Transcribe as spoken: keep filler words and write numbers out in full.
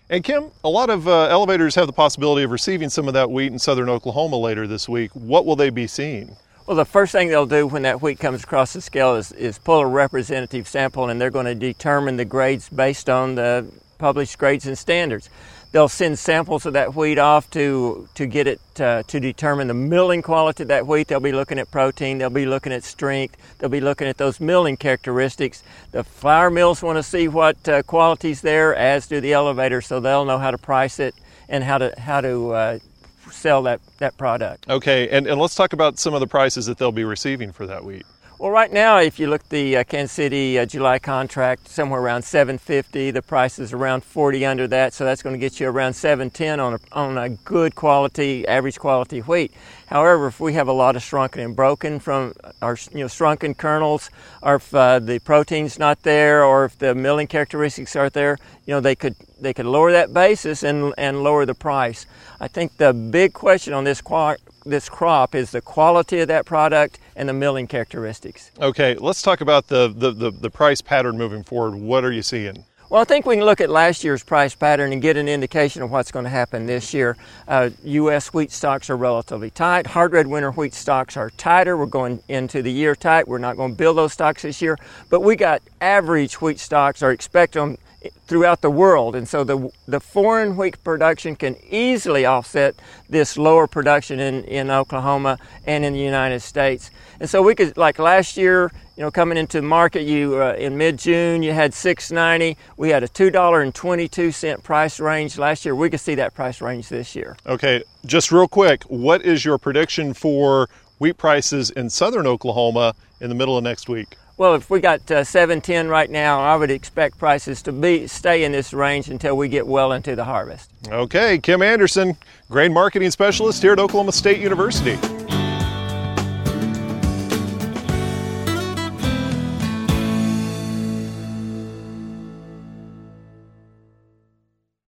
And Kim, a lot of uh, elevators have the possibility of receiving some of that wheat in southern Oklahoma later this week. What will they be seeing? Well, the first thing they'll do when that wheat comes across the scale is, is pull a representative sample, and they're going to determine the grades based on the published grades and standards. They'll send samples of that wheat off to to get it uh, to determine the milling quality of that wheat. They'll be looking at protein. They'll be looking at strength. They'll be looking at those milling characteristics. The flour mills want to see what uh, quality's there, as do the elevators, so they'll know how to price it and how to how to uh, sell that, that product. Okay, and, and let's talk about some of the prices that they'll be receiving for that wheat. Well, right now, if you look at the uh, Kansas City uh, July contract, somewhere around seven fifty. The price is around forty under that, so that's going to get you around seven ten on a, on a good quality, average quality wheat. However, if we have a lot of shrunken and broken from our you know shrunken kernels, or if uh, the protein's not there, or if the milling characteristics aren't there, you know they could they could lower that basis and and lower the price. I think the big question on this qual- this crop is the quality of that product and the milling characteristics. Okay, let's talk about the, the, the, the price pattern moving forward. What are you seeing? Well, I think we can look at last year's price pattern and get an indication of what's going to happen this year. Uh, U S wheat stocks are relatively tight. Hard red winter wheat stocks are tighter. We're going into the year tight. We're not going to build those stocks this year. But we got average wheat stocks, or expect them, throughout the world, and so the the foreign wheat production can easily offset this lower production in, in Oklahoma and in the United States. And so we could, like last year, you know, coming into the market, you uh, in mid-June you had six ninety. We had a two dollars and twenty-two cents price range last year. We could see that price range this year. Okay, just real quick, what is your prediction for wheat prices in southern Oklahoma in the middle of next week? Well, if we got uh, seven ten right now, I would expect prices to be stay in this range until we get well into the harvest. Okay, Kim Anderson, grain marketing specialist here at Oklahoma State University.